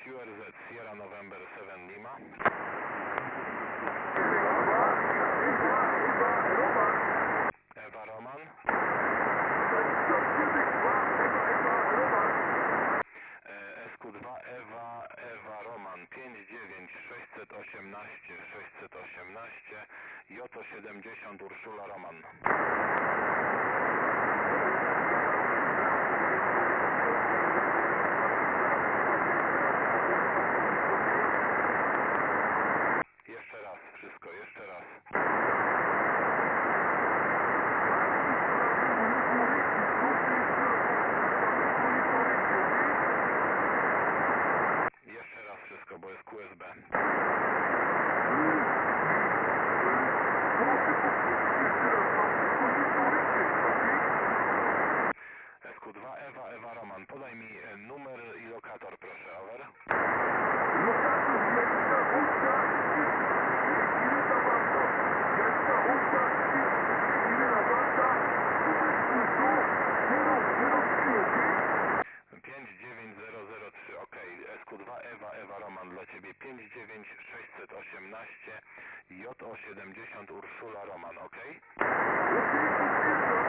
QRZ Sierra November 7 Lima. Ewa Roman. SQ2 Ewa Roman 59618 JO70 Urszula Roman. Jeszcze raz, wszystko, jeszcze raz. Jeszcze raz wszystko, bo jest QSB. SQ2 Ewa Roman, podaj mi numer i lokator, proszę, over. OK, SQ2 Ewa Roman dla Ciebie 59618 JO70 Urszula Roman, OK?